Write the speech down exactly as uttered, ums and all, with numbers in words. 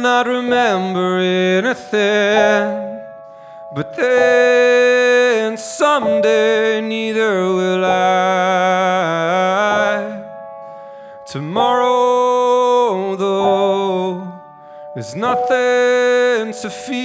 not remember anything, but then someday neither will I. Tomorrow, though, is nothing to fear.